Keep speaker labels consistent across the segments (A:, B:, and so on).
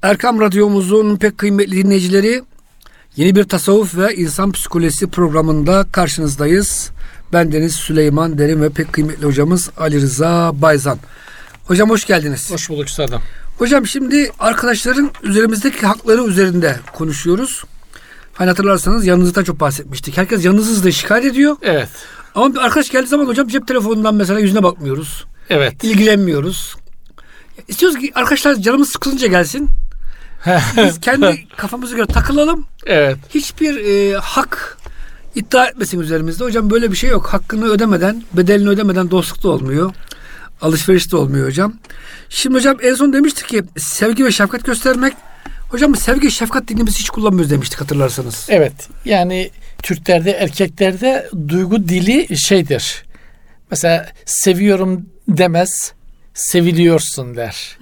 A: Erkam Radyomuzun pek kıymetli dinleyicileri, yeni bir tasavvuf ve insan psikolojisi programında karşınızdayız. Bendeniz Süleyman Derin ve pek kıymetli hocamız Ali Rıza Bayzan. Hocam hoş geldiniz.
B: Hoş bulduk üstadım.
A: Hocam şimdi arkadaşların üzerimizdeki hakları üzerinde konuşuyoruz. Hani hatırlarsanız yanınızdan çok bahsetmiştik. Herkes yanınızı da şikayet ediyor.
B: Evet.
A: Ama bir arkadaş geldiği zaman hocam cep telefonundan mesela yüzüne bakmıyoruz.
B: Evet.
A: İlgilenmiyoruz. İstiyoruz ki arkadaşlar canımız sıkılınca gelsin. Biz kendi kafamıza göre takılalım.
B: Evet.
A: Hiçbir hak iddia etmesin üzerimizde. Hocam böyle bir şey yok. Hakkını ödemeden, bedelini ödemeden dostluk da olmuyor. Alışveriş de olmuyor hocam. Şimdi hocam en son demiştik ki sevgi ve şefkat göstermek. Hocam sevgi, şefkat dilimizi hiç kullanmıyoruz demiştik hatırlarsanız.
B: Evet. Yani Türklerde, erkeklerde duygu dili şeydir. Mesela seviyorum demez, seviliyorsun der.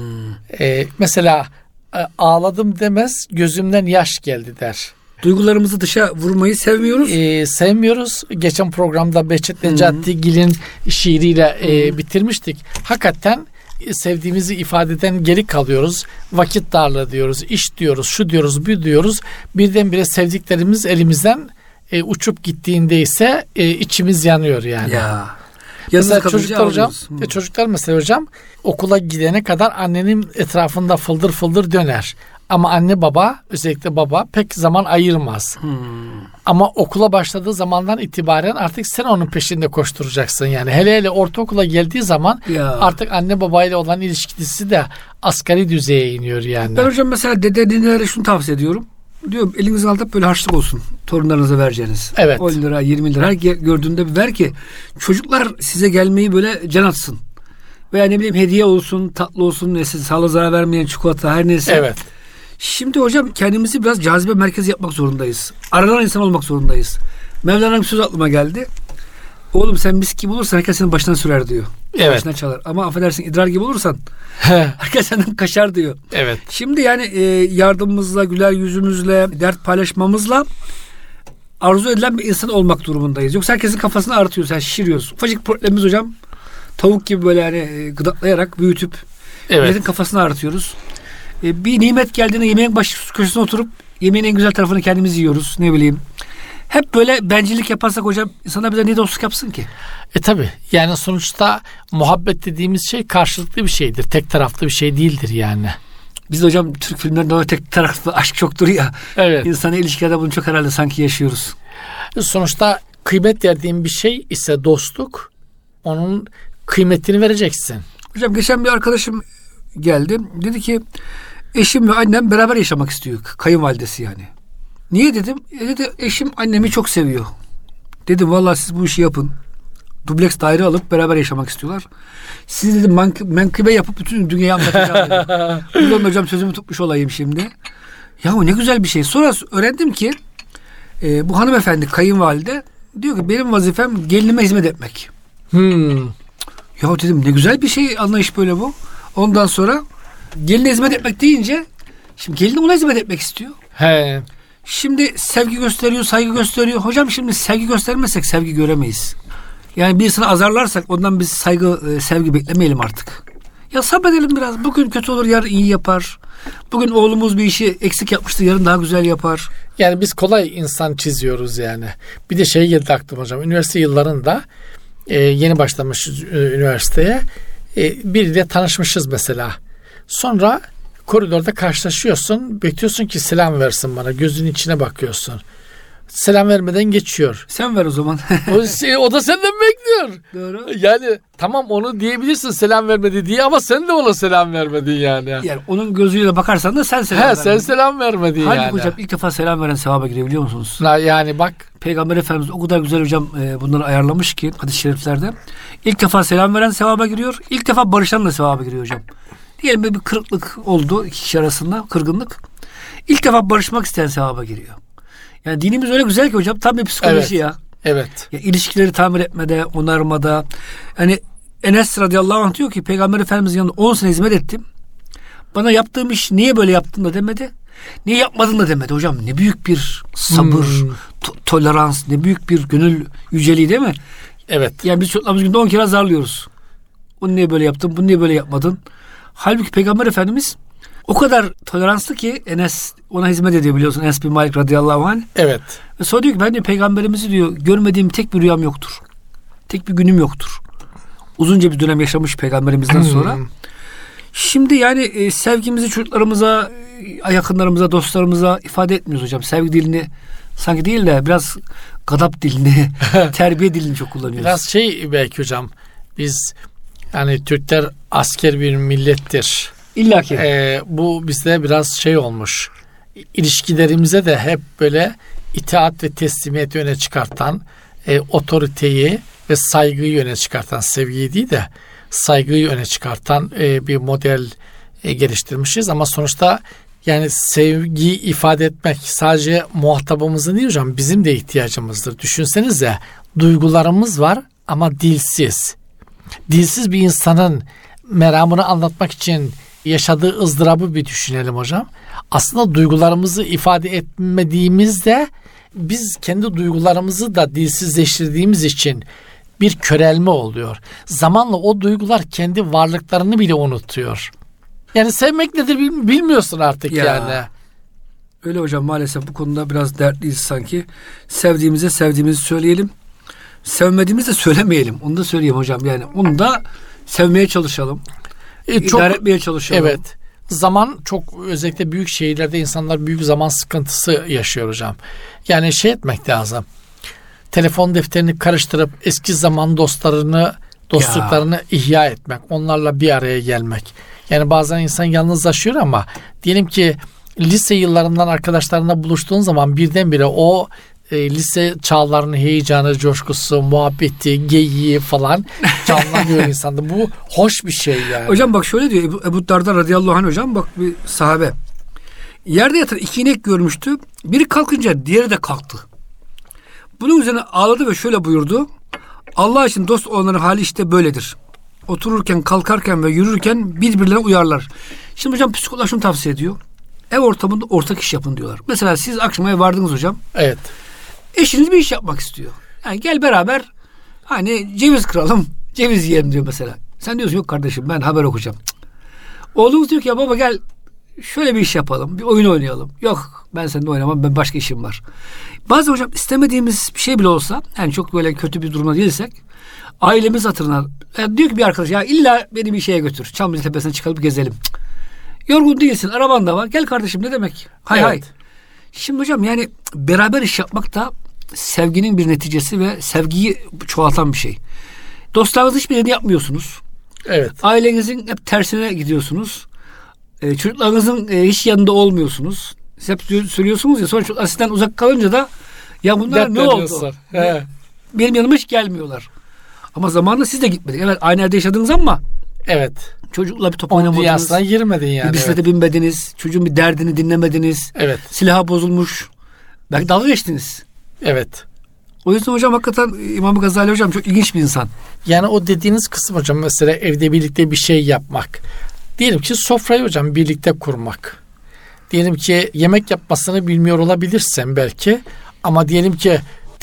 B: Mesela ağladım demez, gözümden yaş geldi der.
A: Duygularımızı dışa vurmayı sevmiyoruz.
B: Sevmiyoruz. Geçen programda Behçet Necatigil'in şiiriyle bitirmiştik. Hakikaten sevdiğimizi ifadeden geri kalıyoruz. Vakit darlığı diyoruz, iş diyoruz, şu diyoruz, bu diyoruz. Birdenbire sevdiklerimiz elimizden uçup gittiğinde ise içimiz yanıyor yani.
A: Ya.
B: Mesela çocuklar mesela hocam okula gidene kadar annenin etrafında fıldır fıldır döner. Ama anne baba, özellikle baba pek zaman ayırmaz. Ama okula başladığı zamandan itibaren artık sen onun peşinde koşturacaksın yani. Hele hele ortaokula geldiği zaman artık anne babayla olan ilişkisi de asgari düzeye iniyor yani. Ben
A: hocam mesela ninelere şunu tavsiye ediyorum. Diyorum elinizin altında böyle harçlık olsun torunlarınıza vereceğiniz.
B: Evet.
A: 10 lira 20 lira her gördüğünde bir ver ki çocuklar size gelmeyi böyle can atsın. Veya ne bileyim hediye olsun, tatlı olsun, neyse sağlığa zarar vermeyen çikolata her neyse.
B: Evet.
A: Şimdi hocam kendimizi biraz cazibe merkezi yapmak zorundayız. Aranan insan olmak zorundayız. Mevlana'nın bir söz aklıma geldi. Oğlum sen mis gibi olursan herkes senin başına sürer diyor.
B: Evet.
A: Başına çalar. Ama affedersin idrar gibi olursan herkes senden kaçar diyor.
B: Evet.
A: Şimdi yani yardımımızla, güler yüzümüzle, dert paylaşmamızla arzu edilen bir insan olmak durumundayız. Yoksa herkesin kafasını ağrıtıyoruz, yani şişiriyoruz. Ufacık problemimiz hocam tavuk gibi böyle yani gıdaklayarak büyütüp milletin kafasını ağrıtıyoruz. Bir nimet geldiğinde yemeğin baş köşesine oturup yemeğin en güzel tarafını kendimiz yiyoruz. Ne bileyim. Hep böyle bencillik yaparsak hocam insanlar bize niye dostluk yapsın ki?
B: Tabii. Yani sonuçta muhabbet dediğimiz şey karşılıklı bir şeydir. Tek taraflı bir şey değildir yani.
A: Biz de hocam Türk filmlerinde o tek taraflı aşk çoktur ya.
B: Evet.
A: İnsani ilişkilerde bunu çok herhalde sanki yaşıyoruz.
B: Sonuçta kıymet verdiğin bir şey ise dostluk. Onun kıymetini vereceksin.
A: Hocam geçen bir arkadaşım geldi. Dedi ki eşim ve annem beraber yaşamak istiyor. Kayınvalidesi yani. Niye dedim? Dedi eşim annemi çok seviyor. Dedim vallahi siz bu işi yapın. Dubleks daire alıp beraber yaşamak istiyorlar. Siz dedim menkıbe yapıp bütün dünyayı anlatacağım dedim. Buradan hocam sözümü tutmuş olayım şimdi. Ya ne güzel bir şey. Sonra öğrendim ki bu hanımefendi kayınvalide diyor ki benim vazifem gelinime hizmet etmek. Ya dedim ne güzel bir şey anlayış böyle bu. Ondan sonra geline hizmet etmek deyince şimdi gelin ona hizmet etmek istiyor.
B: He.
A: Şimdi sevgi gösteriyor, saygı gösteriyor. Hocam şimdi sevgi göstermezsek sevgi göremeyiz. Yani birisini azarlarsak ondan biz saygı, sevgi beklemeyelim artık. Ya sabredelim biraz. Bugün kötü olur, yarın iyi yapar. Bugün oğlumuz bir işi eksik yapmıştı, yarın daha güzel yapar.
B: Yani biz kolay insan çiziyoruz yani. Bir de şey geldi aklıma hocam. Üniversite yıllarında yeni başlamışız üniversiteye. Biriyle tanışmışız mesela. Sonra koridorda karşılaşıyorsun. Bekliyorsun ki selam versin bana. Gözünün içine bakıyorsun. Selam vermeden geçiyor.
A: Sen ver o zaman.
B: O da senden bekliyor.
A: Doğru.
B: Yani tamam onu diyebilirsin selam vermedi diye ama sen de ona selam vermedin yani.
A: Yani onun gözüyle bakarsan da sen selam vermedin.
B: Sen selam vermedin
A: Halbuki
B: yani.
A: hocam ilk defa selam veren sevaba giriyor biliyor musunuz?
B: Yani bak.
A: Peygamber Efendimiz o kadar güzel hocam bunları ayarlamış ki hadis-i şeriflerde. İlk defa selam veren sevaba giriyor. İlk defa barışan da sevaba giriyor hocam. Diyelim bir kırıklık oldu iki kişi arasında, kırgınlık. İlk defa barışmak isteyen sevaba giriyor. Yani dinimiz öyle güzel ki hocam tam bir psikoloji ya.
B: Evet.
A: Ya, ilişkileri tamir etmede, onarmada. Yani Enes radıyallahu anh diyor ki Peygamber Efendimiz'in yanında 10 sene hizmet ettim. Bana yaptığım iş niye böyle yaptın da demedi. Niye yapmadın da demedi hocam. Ne büyük bir sabır, tolerans, ne büyük bir gönül yüceliği değil mi?
B: Evet.
A: Yani biz çocuklarımız günde 10 kere azarlıyoruz. Onu niye böyle yaptın, bunu niye böyle yapmadın? Halbuki Peygamber Efendimiz O kadar toleranslı ki Enes ona hizmet ediyor biliyorsun. Enes bin Malik radıyallahu anh.
B: Evet.
A: Ve sonra diyor ki ben de peygamberimizi diyor görmediğim tek bir rüyam yoktur. Tek bir günüm yoktur. Uzunca bir dönem yaşamış peygamberimizden sonra. Şimdi yani sevgimizi çocuklarımıza, yakınlarımıza, dostlarımıza ifade etmiyoruz hocam. Sevgi dilini sanki değil de biraz gadap dilini, terbiye dilini çok kullanıyoruz.
B: Biraz belki hocam, biz yani Türkler asker bir millettir.
A: İlla ki.
B: Bu bizde biraz olmuş. İlişkilerimize de hep böyle itaat ve teslimiyeti öne çıkartan, otoriteyi ve saygıyı öne çıkartan, sevgiyi değil de saygıyı öne çıkartan bir model geliştirmişiz. Ama sonuçta yani sevgiyi ifade etmek sadece muhatabımızın değil hocam, bizim de ihtiyacımızdır. Düşünsenize, duygularımız var ama dilsiz. Dilsiz bir insanın meramını anlatmak için yaşadığı ızdırabı bir düşünelim hocam. Aslında duygularımızı ifade etmediğimizde biz kendi duygularımızı da dilsizleştirdiğimiz için bir körelme oluyor. Zamanla o duygular kendi varlıklarını bile unutuyor. Yani sevmek nedir bilmiyorsun artık yani.
A: Öyle hocam, maalesef bu konuda biraz dertliyiz sanki. Sevdiğimizi söyleyelim. Sevmediğimizi söylemeyelim. Onu da söyleyeyim hocam. Yani onu da sevmeye çalışalım. İdare etmeye çalışalım.
B: Evet. Zaman çok, özellikle büyük şehirlerde insanlar büyük zaman sıkıntısı yaşıyor hocam. Yani etmek lazım. Telefon defterini karıştırıp eski zaman dostluklarını ihya etmek. Onlarla bir araya gelmek. Yani bazen insan yalnızlaşıyor ama diyelim ki lise yıllarından arkadaşlarına buluştuğun zaman birdenbire o lise çağlarının heyecanı, coşkusu, muhabbeti, geyiği falan canlanıyor insanda. Bu hoş bir şey yani.
A: Hocam bak şöyle diyor Ebu Darda radıyallahu anh hocam, bak bir sahabe. Yerde yatan 2 inek görmüştü. Biri kalkınca diğeri de kalktı. Bunun üzerine ağladı ve şöyle buyurdu. Allah için dost olanların hali işte böyledir. Otururken, kalkarken ve yürürken birbirlerine uyarlar. Şimdi hocam psikologlar şunu tavsiye ediyor. Ev ortamında ortak iş yapın diyorlar. Mesela siz akşama eve vardınız hocam.
B: Evet.
A: Eşiniz bir iş yapmak istiyor. Yani gel beraber hani ceviz kıralım, ceviz yiyelim diyor mesela. Sen diyorsun yok kardeşim ben haber okuyacağım. Oğlunuz diyor ki ya baba gel şöyle bir iş yapalım, bir oyun oynayalım. Yok ben seninle oynamam, ben başka işim var. Bazen hocam istemediğimiz bir şey bile olsa, yani çok böyle kötü bir durumda değilsek, ailemiz hatırına diyor ki bir arkadaş ya illa beni bir şeye götür. Çamlıca Tepesi'ne çıkalım gezelim. Yorgun değilsin, araban da var. Gel kardeşim ne demek? Hay. Şimdi hocam yani beraber iş yapmak da sevginin bir neticesi ve sevgiyi çoğaltan bir şey. Dostlarınızla hiçbirini yapmıyorsunuz.
B: Evet.
A: Ailenizin hep tersine gidiyorsunuz. Çocuklarınızın hiç yanında olmuyorsunuz. Siz hep söylüyorsunuz ya, sonra çocuklar sizden uzak kalınca da ya bunlar ne oldu? Benim yanıma hiç gelmiyorlar. Ama zamanında siz de gitmedik. Evet aynı evde yaşadınız ama
B: evet.
A: Çocukla bir top oynamadınız.
B: Dünyasına girmedin yani.
A: Bisiklete binmediniz. Çocuğun bir derdini dinlemediniz.
B: Evet.
A: Silahı bozulmuş. Belki dalga geçtiniz.
B: Evet.
A: O yüzden hocam hakikaten İmam Gazali hocam çok ilginç bir insan.
B: Yani o dediğiniz kısım hocam, mesela evde birlikte bir şey yapmak. Diyelim ki sofrayı hocam birlikte kurmak. Diyelim ki yemek yapmasını bilmiyor olabilirsen belki, ama diyelim ki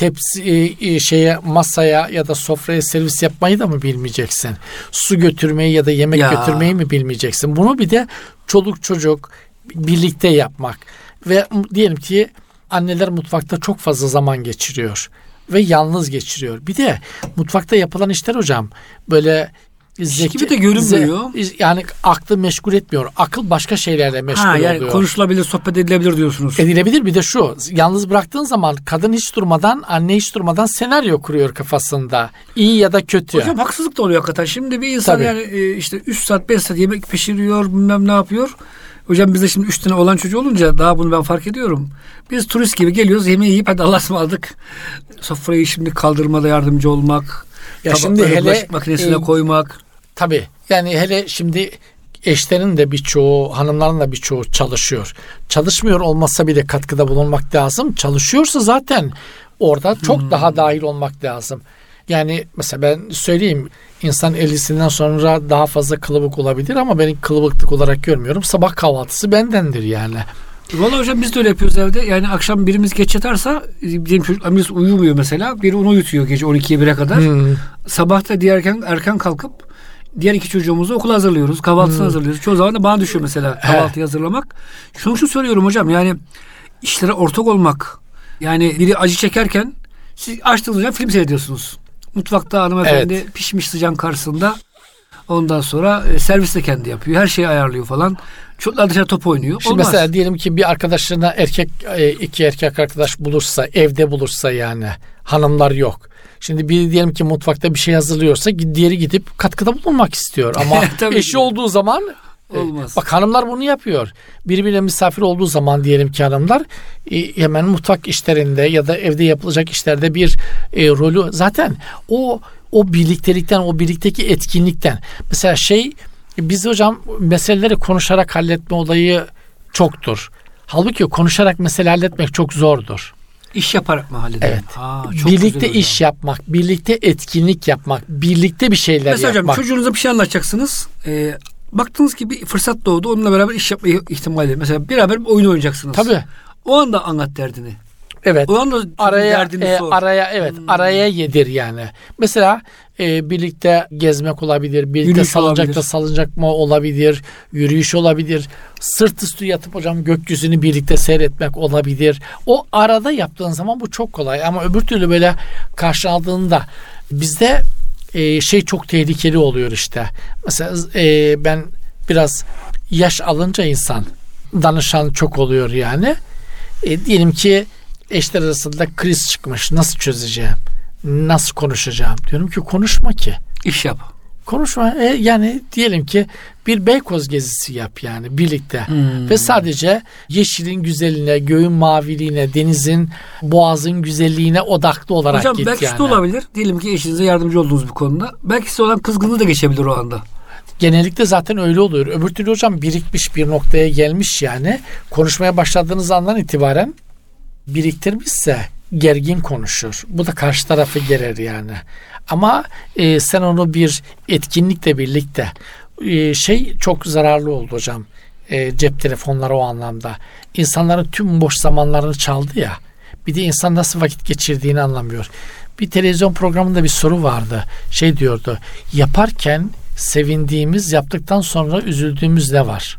B: tepsi masaya ya da sofraya servis yapmayı da mı bilmeyeceksin? Su götürmeyi ya da yemek götürmeyi mi bilmeyeceksin? Bunu bir de çoluk çocuk birlikte yapmak. Ve diyelim ki anneler mutfakta çok fazla zaman geçiriyor ve yalnız geçiriyor. Bir de mutfakta yapılan işler hocam böyle
A: zeki gibi de görünmüyor.
B: Yani aklı meşgul etmiyor. Akıl başka şeylerle meşgul
A: yani
B: oluyor.
A: Konuşulabilir, sohbet edilebilir diyorsunuz.
B: Edilebilir. Bir de şu, yalnız bıraktığın zaman kadın hiç durmadan, anne hiç durmadan senaryo kuruyor kafasında. İyi ya da kötü.
A: Hocam haksızlık da oluyor hakikaten. Şimdi bir insan
B: Tabii.
A: yani işte 3 saat 5 saat yemek pişiriyor, bilmem ne yapıyor. Hocam bizde şimdi 3 tane olan çocuğu olunca daha bunu ben fark ediyorum. Biz turist gibi geliyoruz, yemeği yiyip hadi Allah'a ısmarladık. Sofrayı şimdi kaldırmada yardımcı olmak.
B: Ya şimdi hele
A: bulaşık makinesine koymak.
B: Tabii. Yani hele şimdi eşlerin de birçoğu, hanımların da birçoğu çalışıyor. Çalışmıyor olmasa bile katkıda bulunmak lazım. Çalışıyorsa zaten orada çok daha dahil olmak lazım. Yani mesela ben söyleyeyim, insan 50'sinden sonra daha fazla kılıbık olabilir ama ben kılıbıklık olarak görmüyorum. Sabah kahvaltısı bendendir yani.
A: Vallahi hocam biz de öyle yapıyoruz evde. Yani akşam birimiz geç yatarsa, bizim çocuklarımız uyumuyor mesela. Biri onu uyutuyor gece 12'ye 1'e kadar. Sabah da erken kalkıp diğer 2 çocuğumuzu okula hazırlıyoruz. Kahvaltısını hazırlıyoruz. Çoğu zaman da bana düşüyor mesela kahvaltıyı hazırlamak. Şunu söylüyorum hocam, yani işlere ortak olmak. Yani biri acı çekerken siz açtığınız zaman film seyrediyorsunuz. Mutfakta hanımefendi pişmiş sıcağın karşısında. Ondan sonra servis de kendi yapıyor. Her şeyi ayarlıyor falan. Çocuklar dışarı top oynuyor.
B: Şimdi mesela diyelim ki bir arkadaşlarına iki erkek arkadaş bulursa, evde bulursa, yani hanımlar yok. Şimdi biri diyelim ki mutfakta bir şey hazırlıyorsa diğeri gidip katkıda bulunmak istiyor. Ama eşi olduğu zaman olmaz. Bak hanımlar bunu yapıyor. Birbirine misafir olduğu zaman diyelim ki hanımlar hemen mutfak işlerinde ya da evde yapılacak işlerde bir rolü, zaten o birliktelikten, o birlikteki etkinlikten. Mesela biz hocam meseleleri konuşarak halletme olayı çoktur. Halbuki konuşarak mesele halletmek çok zordur.
A: İş yaparak mı halledelim?
B: Evet. Birlikte iş yapmak, birlikte etkinlik yapmak, birlikte bir şeyler
A: mesela
B: yapmak.
A: Mesela hocam çocuğunuza bir şey anlatacaksınız. Baktınız ki bir fırsat doğdu. Onunla beraber iş yapma ihtimali. Mesela beraber bir oyun oynayacaksınız.
B: Tabii.
A: O anda anlat derdini.
B: Evet.
A: O anda derdini sor.
B: Araya yedir yani. Mesela birlikte gezmek olabilir, birlikte salıncakta olabilir, yürüyüş olabilir. Sırt üstü yatıp hocam gökyüzünü birlikte seyretmek olabilir. O arada yaptığın zaman bu çok kolay, ama öbür türlü böyle karşıladığında bizde çok tehlikeli oluyor işte. Mesela ben biraz yaş alınca insan danışan çok oluyor yani. Diyelim ki eşler arasında kriz çıkmış. Nasıl çözeceğim? Nasıl konuşacağım? Diyorum ki konuşma ki.
A: İş yap.
B: Konuşma. Yani diyelim ki bir Beykoz gezisi yap yani birlikte. Ve sadece yeşilin güzelliğine, göğün maviliğine, denizin, boğazın güzelliğine odaklı olarak
A: hocam,
B: git yani.
A: Hocam belki şu olabilir. Diyelim ki eşinize yardımcı olduğunuz bir konuda. Belki size olan kızgınlığı da geçebilir o anda.
B: Genellikle zaten öyle oluyor. Öbür türlü hocam birikmiş bir noktaya gelmiş yani. Konuşmaya başladığınız andan itibaren biriktirmişse gergin konuşur. Bu da karşı tarafı gerer yani. Ama sen onu bir etkinlikle birlikte çok zararlı oldu hocam. Cep telefonları o anlamda. İnsanların tüm boş zamanlarını çaldı ya. Bir de insan nasıl vakit geçirdiğini anlamıyor. Bir televizyon programında bir soru vardı. Diyordu. Yaparken sevindiğimiz, yaptıktan sonra üzüldüğümüz ne var?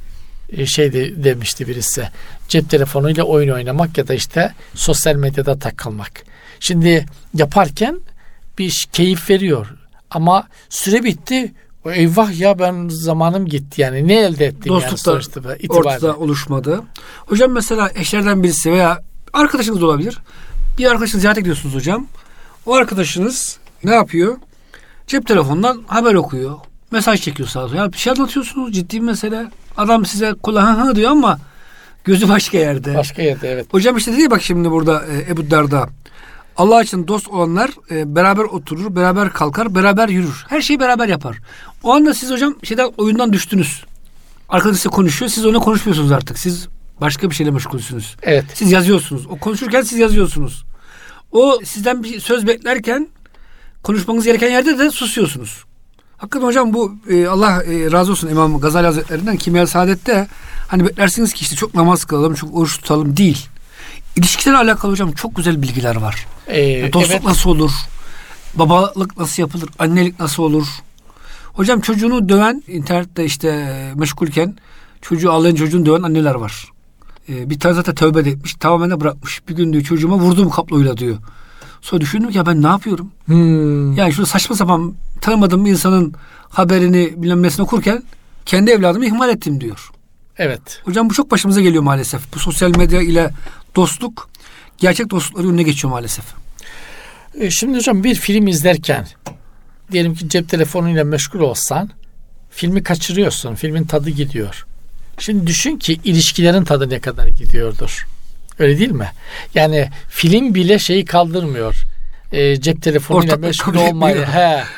B: Demişti birisi. Cep telefonuyla oyun oynamak ya da işte sosyal medyada takılmak. Şimdi yaparken bir keyif veriyor. Ama süre bitti. Eyvah ya, ben zamanım gitti yani. Ne elde ettim?
A: Dostlukta ortada oluşmadı. Hocam mesela eşlerden birisi veya arkadaşınız da olabilir. Bir arkadaşınız ziyarete gidiyorsunuz hocam. O arkadaşınız ne yapıyor? Cep telefonundan haber okuyor. Mesaj çekiyor sağa sola. Ya bir şey anlatıyorsunuz, ciddi bir mesele. Adam size kulağa diyor ama gözü başka yerde.
B: Başka yerde, evet.
A: Hocam işte dedi bak şimdi burada Ebu Derda. Allah için dost olanlar beraber oturur, beraber kalkar, beraber yürür. Her şeyi beraber yapar. O anda siz hocam oyundan düştünüz. Arkadaş size konuşuyor. Siz ona konuşmuyorsunuz artık. Siz başka bir şeyle meşgulsünüz.
B: Evet.
A: Siz yazıyorsunuz. O konuşurken siz yazıyorsunuz. O sizden bir söz beklerken konuşmanız gereken yerde de susuyorsunuz. Hakikaten hocam bu Allah razı olsun İmam Gazali Hazretlerinden Kimya-i Saadet'te hani beklersiniz ki işte çok namaz kılalım, çok oruç tutalım değil. İlişkilerle alakalı hocam çok güzel bilgiler var. Dostluk nasıl olur? Babalık nasıl yapılır? Annelik nasıl olur? Hocam çocuğunu döven, internette işte meşgulken çocuğu ağlayan çocuğunu döven anneler var. Bir tane zaten tövbe etmiş, tamamen de bırakmış. Bir gün diyor çocuğuma vurdum kabloyla diyor. Sonra düşündüm ki ya ben ne yapıyorum? Yani şurada saçma sapan tanımadığım bir insanın haberini bilmem nesini okurken kendi evladımı ihmal ettim diyor.
B: Evet.
A: Hocam bu çok başımıza geliyor maalesef. Bu sosyal medya ile dostluk gerçek dostlukları önüne geçiyor maalesef.
B: Şimdi hocam bir film izlerken diyelim ki cep telefonuyla meşgul olsan filmi kaçırıyorsun. Filmin tadı gidiyor. Şimdi düşün ki ilişkilerin tadı ne kadar gidiyordur. Öyle değil mi? Yani film bile şeyi kaldırmıyor. Cep telefonuyla meşgul olmayı,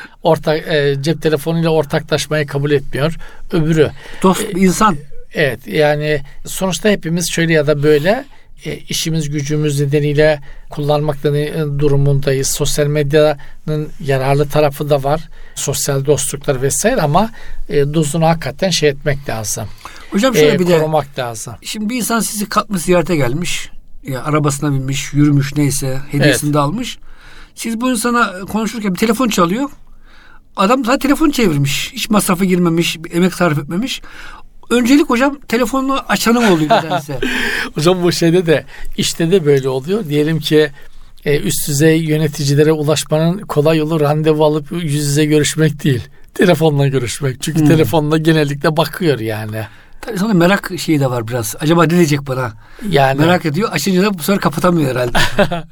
B: cep telefonuyla ortaklaşmayı kabul etmiyor. Öbürü
A: dost insan.
B: Evet, yani sonuçta hepimiz şöyle ya da böyle işimiz gücümüz nedeniyle kullanmak durumundayız. Sosyal medyanın yararlı tarafı da var. Sosyal dostluklar vesaire ama dozunu hakikaten etmek lazım.
A: Hocam şöyle bir de
B: korumak lazım.
A: Şimdi bir insan sizi katmış ziyarete gelmiş. Ya arabasına binmiş, yürümüş neyse, hediyesini de almış. Siz bu insana konuşurken bir telefon çalıyor. Adam zaten telefon çevirmiş. Hiç masrafa girmemiş, emek sarf etmemiş. Öncelik hocam telefonunu açanım oluyor nedense.
B: Hocam bu şeyde de işte de böyle oluyor. Diyelim ki üst düzey yöneticilere ulaşmanın kolay yolu randevu alıp yüz yüze görüşmek değil. Telefonla görüşmek. Çünkü telefonla genellikle bakıyor yani.
A: Tabii sonra merak şeyi de var biraz. Acaba ne diyecek bana?
B: Yani.
A: Merak ediyor. Açınca da bu sefer kapatamıyor herhalde.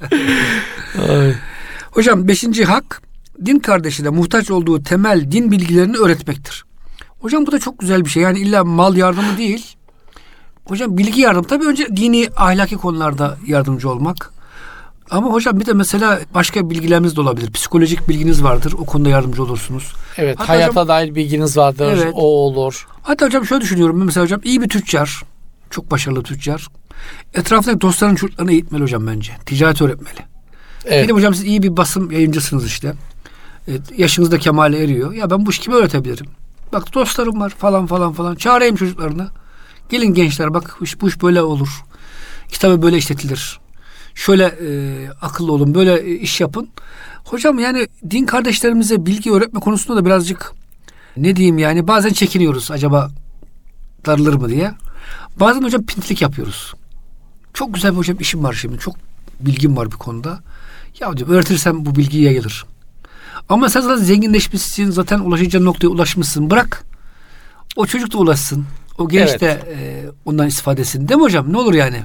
A: Hocam 5. hak, din kardeşine muhtaç olduğu temel din bilgilerini öğretmektir. Hocam bu da çok güzel bir şey. Yani illa mal yardımı değil. Hocam bilgi yardımı. Tabii önce dini, ahlaki konularda yardımcı olmak. Ama hocam bir de mesela başka bilgileriniz de olabilir. Psikolojik bilginiz vardır. O konuda yardımcı olursunuz.
B: Evet.
A: Hatta
B: hayata
A: hocam,
B: dair bilginiz vardır.
A: Evet.
B: O olur.
A: Hatta hocam şöyle düşünüyorum. Mesela hocam iyi bir tüccar. Çok başarılı tüccar. Etrafındaki dostların çocuklarını eğitmeli hocam bence. Ticaret öğretmeli.
B: Evet.
A: Dedim hocam siz iyi bir basım yayıncısınız işte. Evet, yaşınız da kemale eriyor. Ya ben bu işi kime öğretebilirim? Bak dostlarım var falan. Çağırayım çocuklarını. Gelin gençler bak bu iş böyle olur. Kitabı böyle işletilir. Şöyle akıllı olun. Böyle iş yapın. Hocam yani din kardeşlerimize bilgi öğretme konusunda da birazcık ne diyeyim yani bazen çekiniyoruz. Acaba darılır mı diye. Bazen hocam pintilik yapıyoruz. Çok güzel bir hocam işim var şimdi. Çok bilgim var bir konuda. Ya diyorum öğretirsem bu bilgi yayılır. Ama sen zaten zenginleşmişsin. Zaten ulaşacağın noktaya ulaşmışsın. Bırak. O çocuk da ulaşsın. O genç de ondan istifade etsin. Değil mi hocam? Ne olur yani?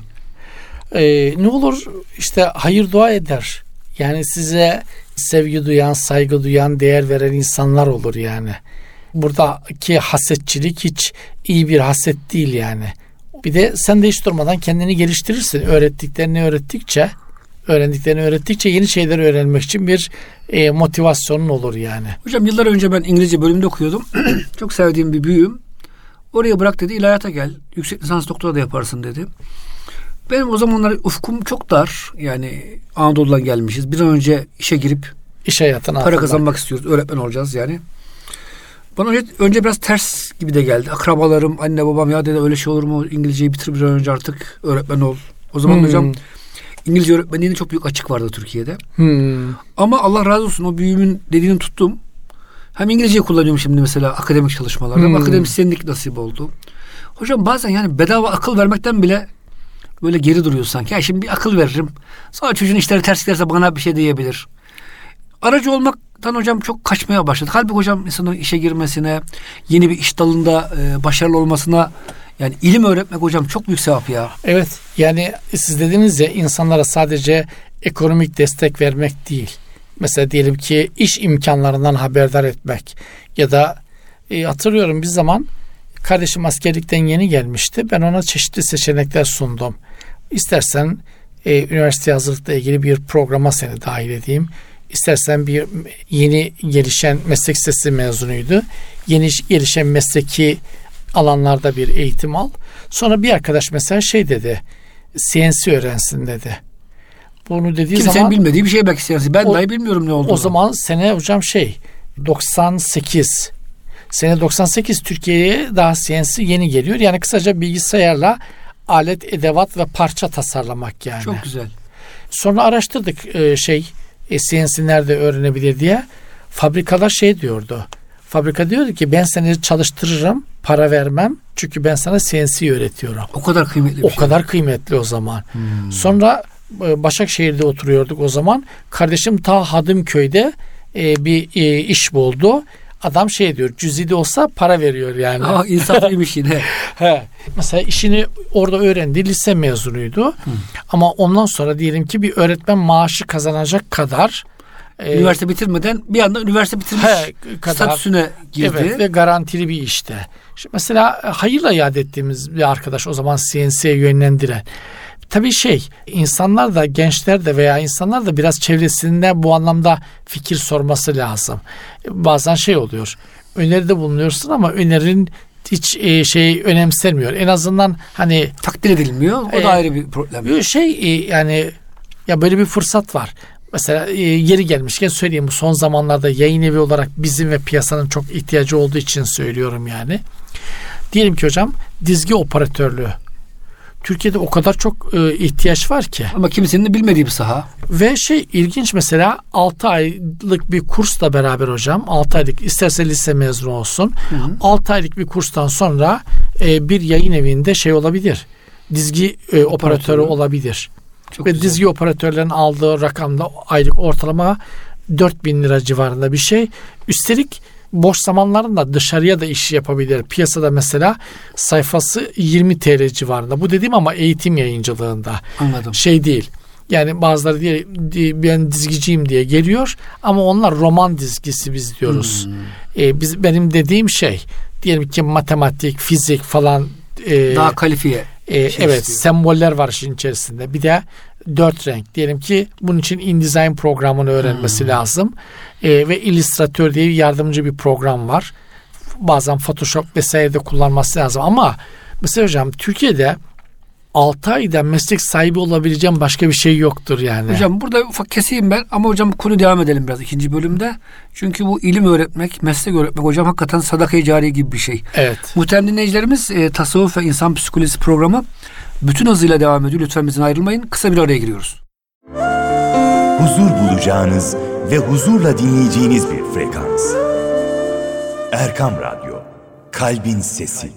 B: Ne olur işte hayır dua eder. Yani size sevgi duyan, saygı duyan, değer veren insanlar olur yani. Buradaki hasetçilik hiç iyi bir haset değil yani. Bir de sen de hiç durmadan kendini geliştirirsin. Öğrendiklerini öğrettikçe yeni şeyler öğrenmek için bir motivasyonun olur yani.
A: Hocam yıllar önce ben İngilizce bölümünde okuyordum. Çok sevdiğim bir büyüğüm. Oraya bırak dedi, ilahiyata gel. Yüksek lisans doktora da yaparsın dedi. Benim o zamanlar ufkum çok dar. Yani Anadolu'dan gelmişiz. Bir an önce işe girip
B: İş hayatına
A: para kazanmak istiyoruz. Öğretmen olacağız yani. Bana önce biraz ters gibi de geldi. Akrabalarım, anne babam ya dedi öyle şey olur mu? İngilizceyi bitir bir an önce artık öğretmen ol. O zaman hocam İngilizce öğretmenliğinin çok büyük açık vardı Türkiye'de. Ama Allah razı olsun o büyüğümün dediğini tuttum. Hem İngilizceyi kullanıyorum şimdi mesela akademik çalışmalarda. Hem akademisyenlik nasip oldu. Hocam bazen yani bedava akıl vermekten bile böyle geri duruyor sanki. Ya şimdi bir akıl veririm. Sonra çocuğun işleri ters giderse bana bir şey diyebilir. Aracı olmaktan hocam çok kaçmaya başladı. Halbuki hocam insanın işe girmesine, yeni bir iş dalında başarılı olmasına yani ilim öğretmek hocam çok büyük sevap ya.
B: Evet yani siz dediniz ya insanlara sadece ekonomik destek vermek değil. Mesela diyelim ki iş imkanlarından haberdar etmek ya da hatırlıyorum bir zaman kardeşim askerlikten yeni gelmişti. Ben ona çeşitli seçenekler sundum. İstersen üniversite hazırlıkla ilgili bir programa seni dahil edeyim. İstersen bir yeni gelişen meslek lisesi mezunuydu. Yeni gelişen mesleki alanlarda bir eğitim al. Sonra bir arkadaş mesela şey dedi. CNC öğrensin dedi. Bunu dediği
A: kimsenin
B: zaman
A: bilmediği bir şey belki CNC. Ben dahi bilmiyorum ne olduğunu.
B: O zaman sene hocam 98. Sene 98 Türkiye'ye daha CNC yeni geliyor. Yani kısaca bilgisayarla alet, edevat ve parça tasarlamak yani.
A: Çok güzel.
B: Sonra araştırdık CNC nerede öğrenebilir diye. Fabrikalar şey diyordu. Fabrika diyordu ki ben seni çalıştırırım, para vermem. Çünkü ben sana CNC öğretiyorum.
A: O kadar kıymetli bir şey.
B: O kadar kıymetli o zaman. Sonra Başakşehir'de oturuyorduk o zaman. Kardeşim ta Hadımköy'de bir iş buldu. Adam şey diyor, cüzi de olsa para veriyor yani.
A: İnsaflıymış yine.
B: Mesela işini orada öğrendi, lise mezunuydu. Ama ondan sonra diyelim ki bir öğretmen maaşı kazanacak kadar
A: üniversite bitirmeden bir anda üniversite bitirmiş statüsüne girdi.
B: Evet ve garantili bir işte. Şimdi mesela hayırla yad ettiğimiz bir arkadaş o zaman CNC'ye yönlendiren. Tabii insanlar da gençler de veya insanlar da biraz çevresinden bu anlamda fikir sorması lazım. Bazen oluyor. Öneride bulunuyorsun ama önerin hiç önemsenmiyor. En azından hani
A: takdir edilmiyor. O da ayrı bir problem.
B: Yani ya böyle bir fırsat var. Mesela yeri gelmişken söyleyeyim, bu son zamanlarda yayın evi olarak bizim ve piyasanın çok ihtiyacı olduğu için söylüyorum yani. Diyelim ki hocam dizgi operatörlüğü. Türkiye'de o kadar çok ihtiyaç var ki.
A: Ama kimsenin de bilmediği bir saha.
B: Ve ilginç mesela 6 aylık bir kursla beraber hocam, 6 aylık isterse lise mezunu olsun, 6 aylık bir kurstan sonra bir yayın evinde olabilir. Dizgi operatörü olabilir.
A: Çok
B: ve
A: güzel.
B: Dizgi operatörlerin aldığı rakamda aylık ortalama 4.000 lira civarında bir şey. Üstelik boş zamanlarında dışarıya da iş yapabilir. Piyasada mesela sayfası 20 TL civarında. Bu dediğim ama eğitim yayıncılığında.
A: Anladım.
B: Değil. Yani bazıları diye ben dizgiciyim diye geliyor ama onlar roman dizgisi biz diyoruz. Benim dediğim diyelim ki matematik, fizik falan
A: daha kalifiye.
B: Evet, semboller var işin içerisinde. Bir de 4 renk. Diyelim ki bunun için InDesign programını öğrenmesi lazım. Ve Illustrator diye yardımcı bir program var. Bazen Photoshop vesaire de kullanması lazım. Ama mesela hocam Türkiye'de 6 ayda meslek sahibi olabileceğim başka bir şey yoktur yani.
A: Hocam burada ufak keseyim ben ama hocam bu konu devam edelim biraz ikinci bölümde. Çünkü bu ilim öğretmek, meslek öğretmek hocam hakikaten sadaka-i cariye gibi bir şey.
B: Evet.
A: Muhterem dinleyicilerimiz Tasavvuf ve İnsan Psikolojisi programı bütün hızıyla devam ediyor. Lütfen bizden ayrılmayın. Kısa bir araya giriyoruz.
C: Huzur bulacağınız ve huzurla dinleyeceğiniz bir frekans. Erkam Radyo, Kalbin Sesi.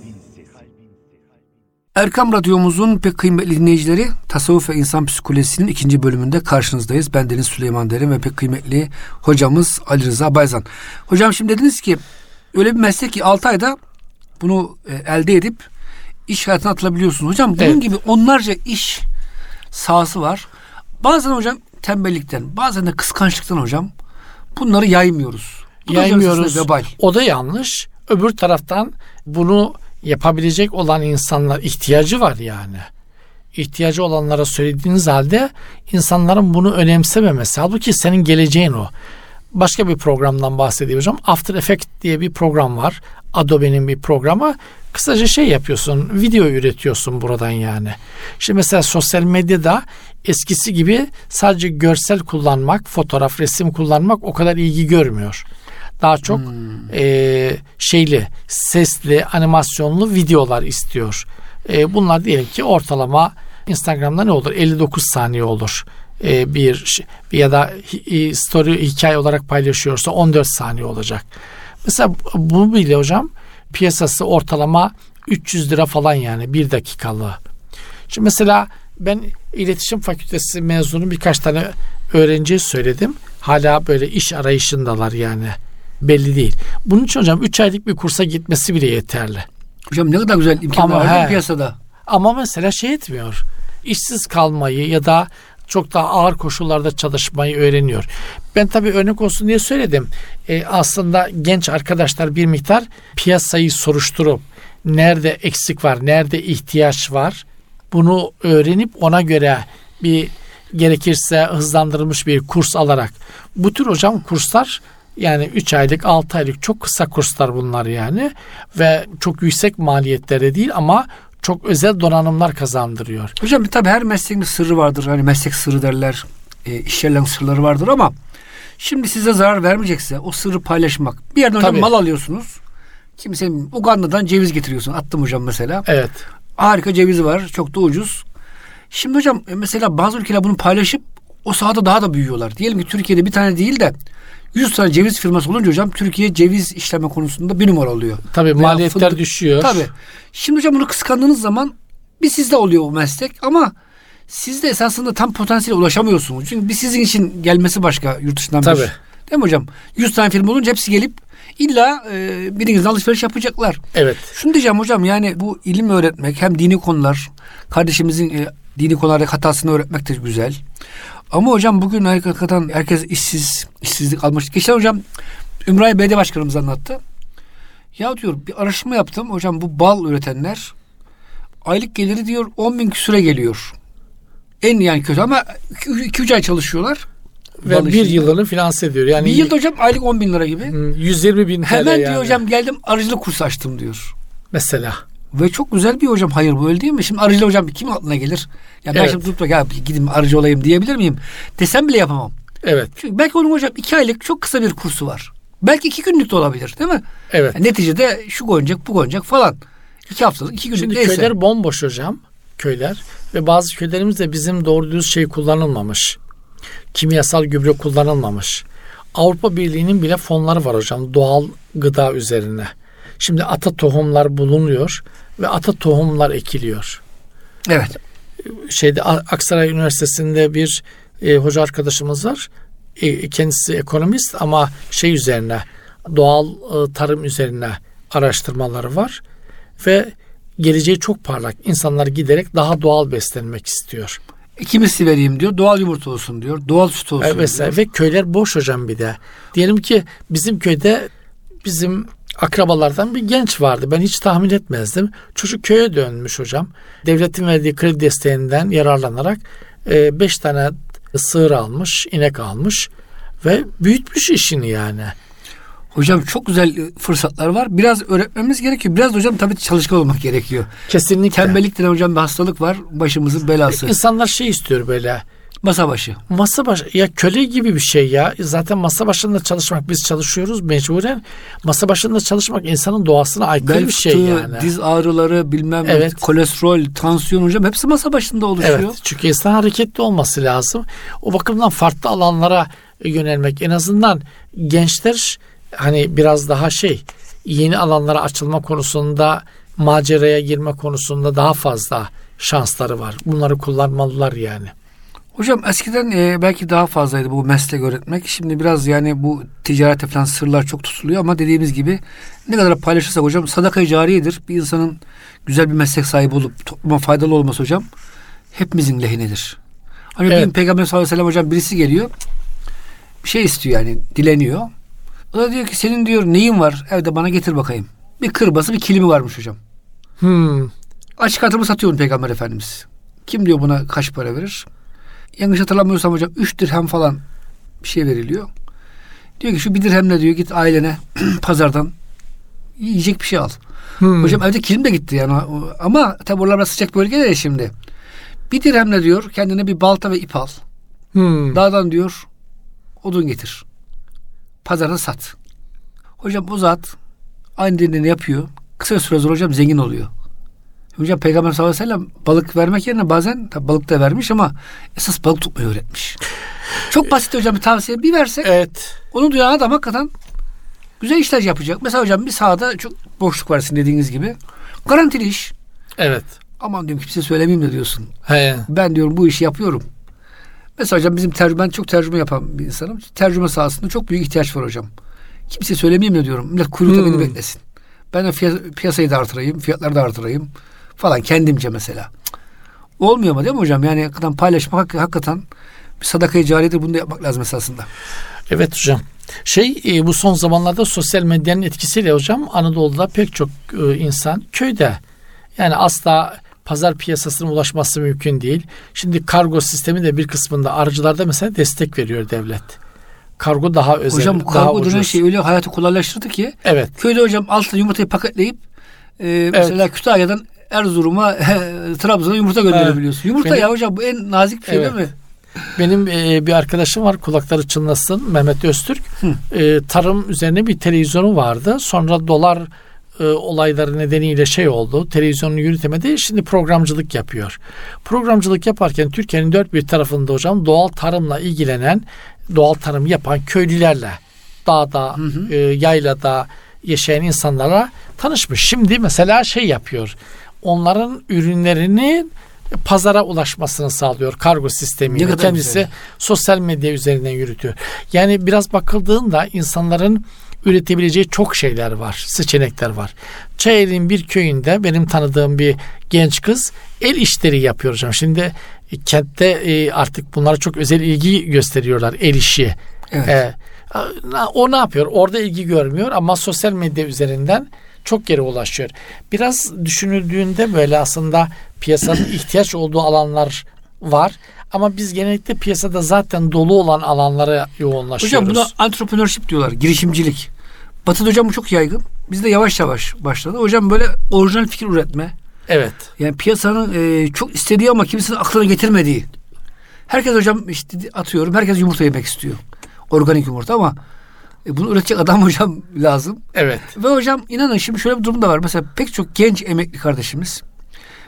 A: Erkam Radyomuzun pek kıymetli dinleyicileri, Tasavvuf ve İnsan Psikolojisi'nin ikinci bölümünde karşınızdayız. Ben Deniz Süleyman Derin ve pek kıymetli hocamız Ali Rıza Bayzan. Hocam şimdi dediniz ki öyle bir meslek ki 6 ayda bunu elde edip iş hayatına atılabiliyorsunuz. Hocam bunun gibi onlarca iş sahası var. Bazen hocam tembellikten, bazen de kıskançlıktan hocam bunları yaymıyoruz.
B: Yaymıyoruz. O da yanlış. Öbür taraftan bunu yapabilecek olan insanlar ihtiyacı var yani. İhtiyacı olanlara söylediğiniz halde insanların bunu önemsememesi. Halbuki senin geleceğin o. Başka bir programdan bahsedeyim hocam. After Effects diye bir program var. Adobe'nin bir programı. Kısaca yapıyorsun. Video üretiyorsun buradan yani. Şimdi mesela sosyal medyada eskisi gibi sadece görsel kullanmak, fotoğraf, resim kullanmak o kadar ilgi görmüyor. Daha çok sesli, animasyonlu videolar istiyor. Bunlar diyelim ki ortalama Instagram'da ne olur? 59 saniye olur. Bir ya da story hikaye olarak paylaşıyorsa 14 saniye olacak. Mesela bu bile hocam piyasası ortalama 300 lira falan yani 1 dakikalığı. Şimdi mesela ben iletişim fakültesi mezunu birkaç tane öğrenciye söyledim. Hala böyle iş arayışındalar yani. Belli değil. Bunun için hocam 3 aylık bir kursa gitmesi bile yeterli.
A: Hocam ne kadar güzel imkanlar var piyasada.
B: Ama mesela etmiyor. İşsiz kalmayı ya da çok daha ağır koşullarda çalışmayı öğreniyor. Ben tabii örnek olsun diye söyledim. Aslında genç arkadaşlar bir miktar piyasayı soruşturup nerede eksik var, nerede ihtiyaç var bunu öğrenip ona göre bir gerekirse hızlandırılmış bir kurs alarak bu tür hocam kurslar yani 3 aylık 6 aylık çok kısa kurslar bunlar yani ve çok yüksek maliyetlere değil ama çok özel donanımlar kazandırıyor.
A: Hocam tabii her mesleğin bir sırrı vardır. Hani meslek sırrı derler. İş yerlerinin sırları vardır ama şimdi size zarar vermeyecekse o sırrı paylaşmak. Bir yerden hocam mal alıyorsunuz. Kimsenin Uganda'dan ceviz getiriyorsun. Attım hocam mesela.
B: Evet.
A: Harika cevizi var. Çok da ucuz. Şimdi hocam mesela bazı ülkeler bunu paylaşıp o sahada daha da büyüyorlar. Diyelim ki Türkiye'de bir tane değil de 100 tane ceviz firması olunca hocam Türkiye ceviz işleme konusunda bir numara oluyor.
B: Tabii maliyetler düşüyor.
A: Tabii. Şimdi hocam bunu kıskandığınız zaman bir sizde oluyor o meslek ama siz de esasında tam potansiyele ulaşamıyorsunuz. Çünkü bir sizin için gelmesi başka yurt dışından bir.
B: Tabii.
A: Değil mi hocam? 100 tane firma olunca hepsi gelip illa birinizle alışveriş yapacaklar.
B: Evet.
A: Şunu diyeceğim hocam yani bu ilim öğretmek hem dini konular kardeşimizin dini konulardaki hatasını öğretmek de güzel. Ama hocam bugün hakikaten herkes işsizlik almış. Geçen hocam Ümraniye Belediye Başkanımız anlattı. Ya diyor bir araştırma yaptım. Hocam bu bal üretenler aylık geliri diyor 10.000 küsüre geliyor. En yani kötü ama 2-3 ay çalışıyorlar.
B: Ve bir yılını finanse ediyor. Yani
A: bir yılda hocam aylık 10.000 lira gibi.
B: 120.000 TL
A: hemen
B: yani.
A: diyor hocam geldim arıcılık kursu açtım diyor.
B: Mesela.
A: Ve çok güzel bir hocam hayır bu öyle değil mi? Şimdi arıcılık hocam kimin aklına gelir? Ya ben şimdi tutup da ya gideyim arıcı olayım diyebilir miyim? Desem bile yapamam.
B: Evet.
A: Çünkü belki onun hocam 2 aylık çok kısa bir kursu var. Belki 2 günlük de olabilir değil mi?
B: Evet.
A: Yani neticede şu goncak bu goncak falan. 2 haftalık 2 günlük
B: şimdi
A: neyse.
B: köyler bomboş hocam. köyler ve bazı köylerimizde bizim doğru düz şey kullanılmamış. Kimyasal gübre kullanılmamış. Avrupa Birliği'nin bile fonları var hocam doğal gıda üzerine. Şimdi ata tohumlar bulunuyor ve ata tohumlar ekiliyor.
A: Evet.
B: Aksaray Üniversitesi'nde bir hoca arkadaşımız var. Kendisi ekonomist ama üzerine doğal tarım üzerine araştırmaları var ve geleceği çok parlak. İnsanlar giderek daha doğal beslenmek istiyor.
A: Kimisi vereyim diyor. Doğal yumurta olsun diyor. Doğal süt olsun diyor.
B: Ve köyler boş hocam bir de. Diyelim ki bizim köyde bizim akrabalardan bir genç vardı. Ben hiç tahmin etmezdim. Çocuk köye dönmüş hocam. Devletin verdiği kredi desteğinden yararlanarak 5 tane sığır almış, inek almış ve büyütmüş işini yani.
A: Hocam çok güzel fırsatlar var. Biraz öğretmemiz gerekiyor. Biraz da hocam tabii çalışkan olmak gerekiyor.
B: Kesinlikle.
A: Tembellik denen hocam bir hastalık var. Başımızın belası.
B: İnsanlar istiyor böyle.
A: Masa başı.
B: Ya köle gibi bir şey ya. Zaten masa başında çalışmak, biz çalışıyoruz mecburen. Masa başında çalışmak insanın doğasına aykırı bir şey yani.
A: Diz ağrıları, kolesterol, tansiyon hocam hepsi masa başında oluşuyor.
B: Evet. Çünkü insan hareketli olması lazım. O bakımdan farklı alanlara yönelmek, en azından gençler hani biraz daha yeni alanlara açılma konusunda, maceraya girme konusunda daha fazla şansları var. Bunları kullanmalılar yani.
A: Hocam eskiden belki daha fazlaydı bu meslek öğretmek. Şimdi biraz yani bu ticarete falan sırlar çok tutuluyor ama dediğimiz gibi ne kadar paylaşırsak hocam sadaka-i cariyedir. Bir insanın güzel bir meslek sahibi olup topluma faydalı olması hocam hepimizin lehinedir. Hani evet. Peygamber sallallahu aleyhi ve sellem hocam birisi geliyor. Bir şey istiyor yani dileniyor. O da diyor ki senin diyor neyin var evde bana getir bakayım. Bir kırbası bir kilimi varmış hocam. Açık artırma satıyor Peygamber Efendimiz. Kim diyor buna kaç para verir? Yanlış hatırlamıyorsam hocam 3 dirhem falan bir şey veriliyor. Diyor ki şu 1 dirhemle diyor git ailene pazardan yiyecek bir şey al. Hocam evde kilim de gitti yani. Ama tabi oralar biraz sıcak bölgeler ya şimdi. 1 dirhemle diyor kendine bir balta ve ip al. Dağdan diyor odun getir. Pazarda sat. Hocam bu zat aynı dediğini yapıyor. Kısa süre sonra hocam zengin oluyor. Hocam Peygamber sallallahu aleyhi ve sellem balık vermek yerine bazen tabi balık da vermiş ama esas balık tutmayı öğretmiş. Çok basit hocam bir tavsiye bir versek.
B: Evet.
A: Onu duyan adam hakikaten güzel işler yapacak. Mesela hocam bir sahada çok boşluk var sizin dediğiniz gibi. Garantili iş.
B: Evet.
A: Aman diyorum kimse söylemeyeyim de diyorsun.
B: He.
A: Ben diyorum bu işi yapıyorum. Mesela hocam ben çok tercüme yapan bir insanım. Tercüme sahasında çok büyük ihtiyaç var hocam. Kimse söylemeyeyim de diyorum. Millet kuyrukta beni beklesin. Ben de piyasayı da artırayım, fiyatları da artırayım falan kendimce mesela. Olmuyor mu değil mi hocam? Yani hakikaten paylaşmak hakikaten bir sadaka-i cariyedir. Bunu da yapmak lazım esasında.
B: Evet hocam. Bu son zamanlarda sosyal medyanın etkisiyle hocam Anadolu'da pek çok insan köyde. Yani asla pazar piyasasına ulaşması mümkün değil. Şimdi kargo sistemi de bir kısmında arıcılarda mesela destek veriyor devlet. Kargo daha özel,
A: hocam,
B: daha
A: kargo denen şey öyle hayatı kolaylaştırdı ki.
B: Evet.
A: Köyde hocam altına yumurtayı paketleyip mesela Kütahya'dan Erzurum'a Trabzon'a yumurta gönderebiliyorsun. Yumurta ya hocam bu en nazik bir şey değil mi?
B: Benim bir arkadaşım var kulakları çınlasın Mehmet Öztürk. Tarım üzerine bir televizyonu vardı. Sonra dolar olayları nedeniyle oldu. Televizyonunu yürütemedi. Şimdi programcılık yapıyor. Programcılık yaparken Türkiye'nin dört bir tarafında hocam doğal tarımla ilgilenen, doğal tarım yapan köylülerle dağda, yaylada yaşayan insanlarla tanışmış. Şimdi mesela yapıyor. Onların ürünlerini pazara ulaşmasını sağlıyor kargo sistemiyle. Kendisi güzel. Sosyal medya üzerinden yürütüyor. Yani biraz bakıldığında insanların üretebileceği çok şeyler var, seçenekler var. Çayeli'nin bir köyünde benim tanıdığım bir genç kız el işleri yapıyor hocam. Şimdi kentte artık bunlara çok özel ilgi gösteriyorlar, el işi.
A: Evet.
B: O ne yapıyor? Orada ilgi görmüyor ama sosyal medya üzerinden çok yere ulaşıyor. Biraz düşünüldüğünde böyle aslında piyasanın ihtiyaç olduğu alanlar var. Ama biz genellikle piyasada zaten dolu olan alanlara yoğunlaşıyoruz.
A: Hocam buna entrepreneurship diyorlar. Girişimcilik. Batı'da hocam bu çok yaygın. Bizde yavaş yavaş başladı. Hocam böyle orijinal fikir üretme.
B: Evet.
A: Yani piyasanın çok istediği ama kimsenin aklına getirmediği. Herkes hocam atıyorum. Herkes yumurta yemek istiyor. Organik yumurta ama bunu üretecek adam hocam lazım.
B: Evet.
A: Ve hocam inanın şimdi şöyle bir durum da var. Mesela pek çok genç emekli kardeşimiz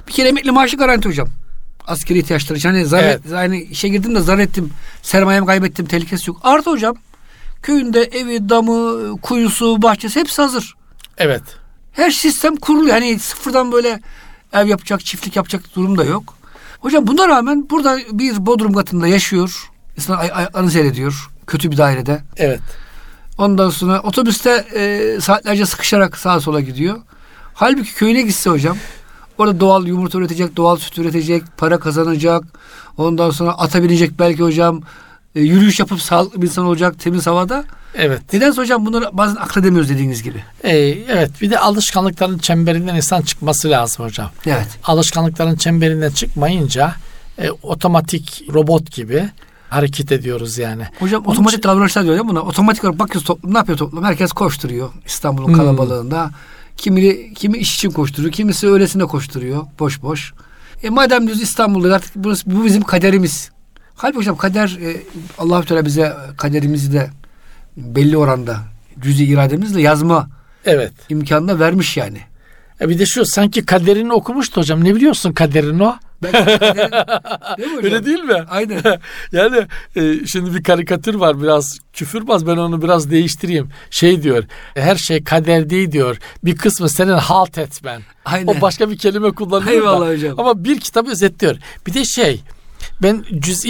A: Bir kere emekli maaşı garanti hocam. Askeri ihtiyaçları için. Hani işe girdim de zarar ettim. Sermayemi kaybettim. Tehlikesi yok. Artı hocam köyünde evi, damı, kuyusu, bahçesi hepsi hazır.
B: Evet.
A: Her sistem kurulu. Yani sıfırdan böyle ev yapacak, çiftlik yapacak durum da yok. Hocam buna rağmen burada bir bodrum katında yaşıyor. İnsan ayaklarını seyrediyor. Kötü bir dairede.
B: Evet.
A: Ondan sonra otobüste saatlerce sıkışarak sağa sola gidiyor. Halbuki köyüne gitse hocam, orada doğal yumurta üretecek, doğal süt üretecek, para kazanacak. Ondan sonra ata binecek belki hocam. Yürüyüş yapıp sağlıklı bir insan olacak temiz havada.
B: Evet.
A: Nedense hocam bunları bazen akledemiyoruz dediğiniz gibi.
B: Evet. Bir de alışkanlıkların çemberinden insan çıkması lazım hocam.
A: Evet.
B: Alışkanlıkların çemberinden çıkmayınca otomatik robot gibi hareket ediyoruz yani.
A: Hocam otomatik davranışlar diyor ya buna. Otomatik olarak bakıyoruz toplum. Ne yapıyor toplum? Herkes koşturuyor İstanbul'un kalabalığında. Kimi iş için koşturuyor. Kimisi öylesine koşturuyor. Boş boş. Madem diyoruz İstanbul'da artık bu bizim kaderimiz. Halbuki hocam kader Allah-u Teala bize kaderimizi de belli oranda cüz-i irademizle yazma imkanını vermiş yani.
B: Bir de şu sanki kaderini okumuştu hocam. Ne biliyorsun kaderini o?
A: Değil mi hocam?
B: Öyle değil mi?
A: Aynen.
B: Yani şimdi bir karikatür var biraz küfürbaz, ben onu biraz değiştireyim. Şey diyor, her şey kader değil diyor. Bir kısmı senin halt etmen.
A: Aynen.
B: O başka bir kelime kullanıyor.
A: Eyvallah hocam.
B: Ama bir kitap özetliyor. Bir de ben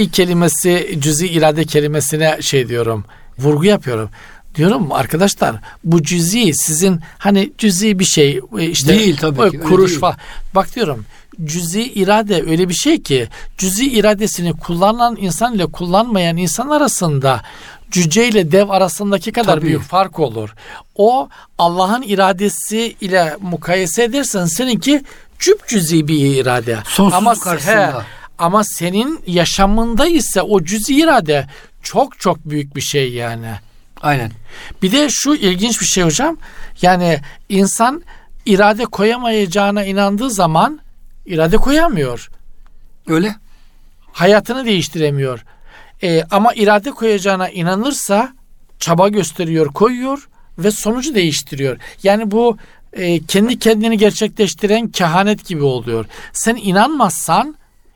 B: cüz'i irade kelimesine diyorum. Vurgu yapıyorum. Diyorum arkadaşlar bu cüz'i sizin hani cüz'i bir şey işte
A: değil tabii ki.
B: Kuruş falan. Bak diyorum cüz'i irade öyle bir şey ki cüz'i iradesini kullanan insan ile kullanmayan insan arasında cüce ile dev arasındaki kadar
A: tabii
B: büyük fark olur. O Allah'ın iradesi ile mukayese edersen seninki cüz'i bir irade.
A: Sonsuzluk karşısında.
B: Ama senin yaşamında ise o cüz'i irade çok çok büyük bir şey yani.
A: Aynen.
B: Bir de şu ilginç bir şey hocam. Yani insan irade koyamayacağına inandığı zaman irade koyamıyor.
A: Öyle.
B: Hayatını değiştiremiyor. Ama irade koyacağına inanırsa çaba gösteriyor, koyuyor ve sonucu değiştiriyor. Yani bu kendi kendini gerçekleştiren kehanet gibi oluyor. Sen inanmazsan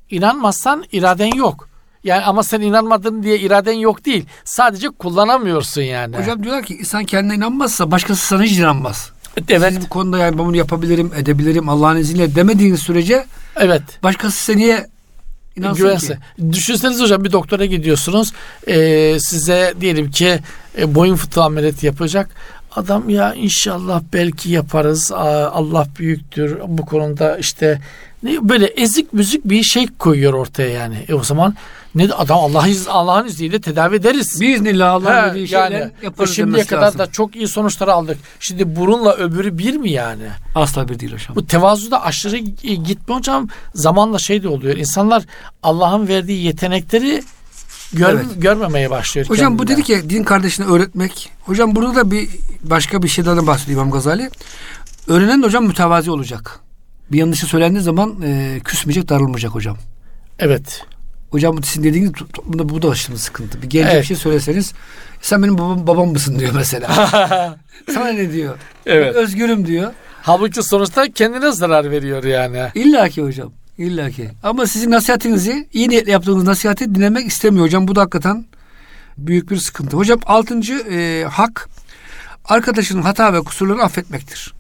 B: iraden yok. Yani ama sen inanmadın diye iraden yok değil. Sadece kullanamıyorsun yani.
A: Hocam diyorlar ki insan kendine inanmazsa başkası sana hiç inanmaz.
B: Evet.
A: Siz bu konuda yani ben bunu yapabilirim, edebilirim Allah'ın izniyle demediğiniz sürece başkası size niye inansın
B: güvense ki? Düşünsenize hocam bir doktora gidiyorsunuz. Size diyelim ki boyun fıtığı ameliyatı yapacak. Adam ya inşallah belki yaparız. Allah büyüktür. Bu konuda işte böyle ezik müzik bir şey koyuyor ortaya yani. O zaman adam Allah'ın izniyle tedavi ederiz.
A: Biiznillah Allah'ın dediği şeyler yaparız.
B: Şimdiye kadar lazım. Da çok iyi sonuçlar aldık. Şimdi burunla öbürü bir mi yani?
A: Asla bir değil hocam.
B: Bu tevazuda aşırı gitme hocam. Zamanla de oluyor. İnsanlar Allah'ın verdiği yetenekleri görmemeye başlıyor.
A: Hocam
B: kendinden.
A: Bu dedi ki din kardeşine öğretmek. Hocam burada da başka bir şeyden bahsediyor İmam Gazali. Öğrenen de hocam mütevazi olacak. Bir yanlışı söylendiği zaman küsmeyecek, darılmayacak hocam.
B: Evet.
A: Hocam sizin dediğiniz toplumda bu da şimdi sıkıntı. Bir gence bir şey söyleseniz sen benim babam mısın diyor mesela. Sana ne diyor?
B: Evet.
A: Özgürüm diyor.
B: Halbuki sonuçta kendine zarar veriyor yani.
A: İlla ki hocam. İlla ki. Ama sizin nasihatinizi, iyi niyetle yaptığınız nasihati dinlemek istemiyor hocam. Bu da hakikaten büyük bir sıkıntı. Hocam 6. Hak arkadaşının hata ve kusurlarını affetmektir.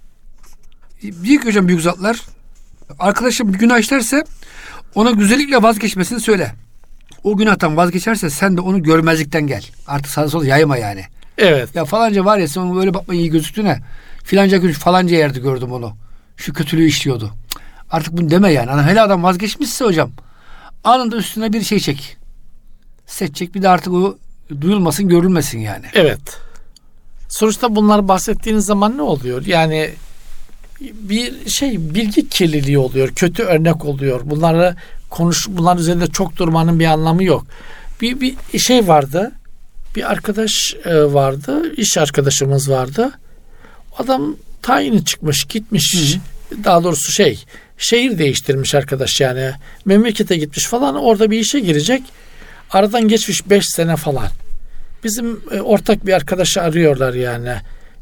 A: Büyük zatlar arkadaşım bir günah işlerse ona güzellikle vazgeçmesini söyle. O günahtan vazgeçerse sen de onu görmezlikten gel. Artık sağa sola yayma yani.
B: Evet.
A: Ya falanca var ya sen onu böyle bakma iyi gözüktüğüne falanca yerde gördüm onu. Şu kötülüğü işliyordu. Artık bunu deme yani. Hele adam vazgeçmişse hocam anında üstüne bir şey çek. Seçecek bir de artık o duyulmasın görülmesin yani.
B: Evet. Sonuçta bunlar bahsettiğiniz zaman ne oluyor? Yani bir bilgi kirliliği oluyor. Kötü örnek oluyor. Bunlar üzerinde çok durmanın bir anlamı yok. Bir şey vardı. Bir arkadaş vardı. İş arkadaşımız vardı. Adam tayini çıkmış, gitmiş. Daha doğrusu şehir değiştirmiş arkadaş yani. Memlekete gitmiş falan. Orada bir işe girecek. Aradan geçmiş 5 sene falan. Bizim ortak bir arkadaşı arıyorlar yani.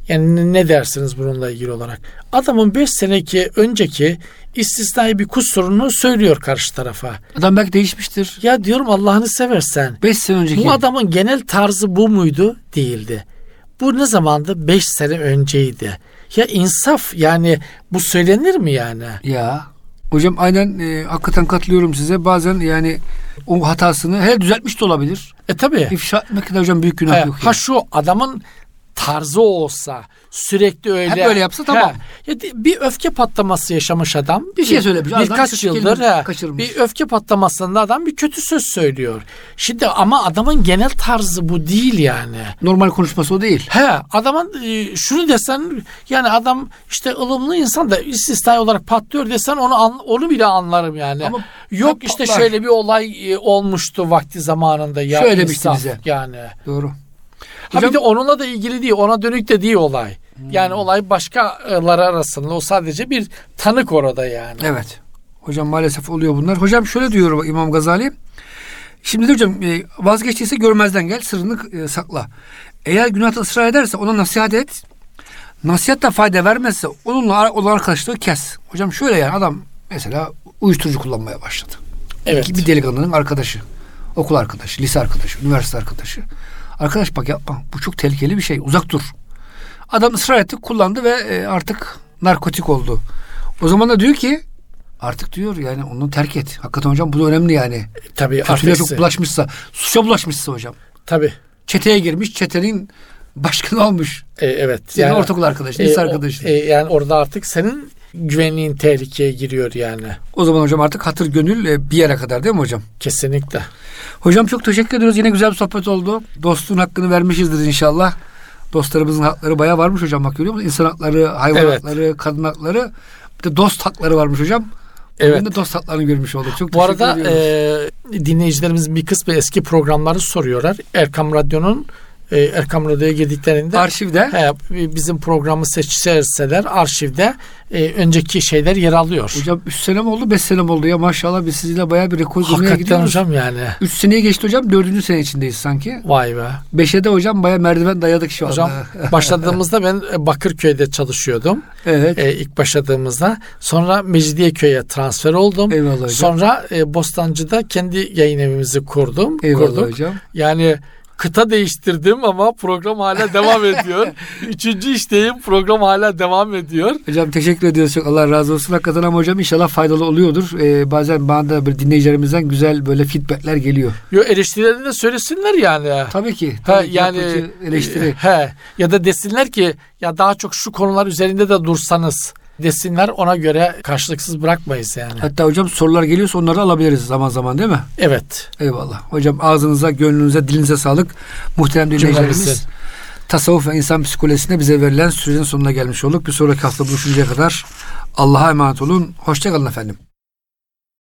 B: Yani ne dersiniz bununla ilgili olarak? Adamın 5 seneki önceki istisnai bir kusurunu söylüyor karşı tarafa.
A: Adam belki değişmiştir.
B: Ya diyorum Allah'ını seversen.
A: 5 sene önceki.
B: Bu adamın genel tarzı bu muydu? Değildi. Bu ne zamandı? 5 sene önceydi. Ya insaf, yani bu söylenir mi yani?
A: Ya hocam aynen hakikaten katılıyorum size. Bazen yani o hatasını hele düzeltmiş de olabilir.
B: Tabii.
A: İfşa etmek kadar hocam büyük günah yok.
B: Ha şu adamın tarzı olsa, sürekli öyle.
A: Hep öyle yapsa tamam.
B: Ya bir öfke patlaması yaşamış adam.
A: Bir şey söylemiş.
B: Birkaç yıldır bir öfke patlamasında adam bir kötü söz söylüyor. Şimdi ama adamın genel tarzı bu değil yani.
A: Normal konuşması o değil.
B: Adamın şunu desen, yani adam işte ılımlı insan da istisnai olarak patlıyor desen onu bile anlarım yani. Ama yok işte patlar. Şöyle bir olay olmuştu vakti zamanında ya.
A: Şöyle demişti bize.
B: Yani.
A: Doğru.
B: Bir de onunla da ilgili değil, ona dönük de değil olay. Yani olay başkaları arasında, o sadece bir tanık orada yani.
A: Evet. Hocam maalesef oluyor bunlar. Hocam şöyle diyor İmam Gazali. Şimdi de hocam vazgeçtiyse görmezden gel, sırrını sakla. Eğer günahta ısrar ederse ona nasihat et. Nasihat da fayda vermezse onunla olan arkadaşlığı kes. Hocam şöyle yani adam mesela uyuşturucu kullanmaya başladı.
B: Evet.
A: Bir delikanlının arkadaşı. Okul arkadaşı, lise arkadaşı, üniversite arkadaşı. Arkadaş bak yapma. Bu çok tehlikeli bir şey. Uzak dur. Adam ısrar etti, kullandı ve artık narkotik oldu. O zaman da diyor ki artık diyor yani onu terk et. Hakikaten hocam bu da önemli yani.
B: Tabii.
A: Kötülüğe çok bulaşmışsa, suça bulaşmışsa hocam.
B: Tabii.
A: Çeteye girmiş, çetenin başkanı olmuş.
B: Evet.
A: Senin ortaokul arkadaşı, lise arkadaşı.
B: Yani orada artık senin güvenliğin tehlikeye giriyor yani.
A: O zaman hocam artık hatır gönül bir yere kadar değil mi hocam?
B: Kesinlikle.
A: Hocam çok teşekkür ediyoruz. Yine güzel bir sohbet oldu. Dostluğun hakkını vermişizdir inşallah. Dostlarımızın hakları bayağı varmış hocam, bak görüyor musun? İnsan hakları, hayvan hakları, kadın hakları, bir de dost hakları varmış hocam. Evet. Bugün de dost haklarını görmüş olduk. Çok
B: bu arada dinleyicilerimizin bir kısmı eski programları soruyorlar. Erkam Radyo'nun Erkam Radyo'ya girdiklerinde
A: arşivde
B: bizim programı seçerseler arşivde önceki şeyler yer alıyor.
A: Hocam 3 sene mi oldu 5 sene mi oldu ya maşallah, biz sizinle bayağı bir rekor durmaya gidiyoruz.
B: Hakikaten hocam yani.
A: 3 seneye geçti hocam, 4. sene içindeyiz sanki.
B: Vay be.
A: 5'e de hocam bayağı merdiven dayadık şu anda.
B: Hocam başladığımızda ben Bakırköy'de çalışıyordum.
A: Evet.
B: İlk başladığımızda. Sonra Mecidiyeköy'e transfer oldum.
A: Eyvallah hocam.
B: Sonra Bostancı'da kendi yayın evimizi kurdum.
A: Eyvallah hocam.
B: Yani kıta değiştirdim ama program hala devam ediyor. 3. işteyim, program hala devam ediyor.
A: Hocam teşekkür ediyoruz çok, Allah razı olsun hakikaten, ama hocam inşallah faydalı oluyordur. Bazen bana da böyle dinleyicilerimizden güzel böyle feedbackler geliyor.
B: Eleştirilerini de söylesinler yani.
A: Tabii ki.
B: Yani
A: eleştiri.
B: Ya da desinler ki ya daha çok şu konular üzerinde de dursanız desinler, ona göre karşılıksız bırakmayız yani.
A: Hatta hocam sorular geliyorsa onları alabiliriz zaman zaman değil mi?
B: Evet.
A: Eyvallah. Hocam ağzınıza, gönlünüze, dilinize sağlık. Muhterem dinleyicilerimiz. Tasavvuf ve insan psikolojisinde bize verilen sürenin sonuna gelmiş olduk. Bir sonraki hafta buluşuncaya kadar Allah'a emanet olun. Hoşça kalın efendim.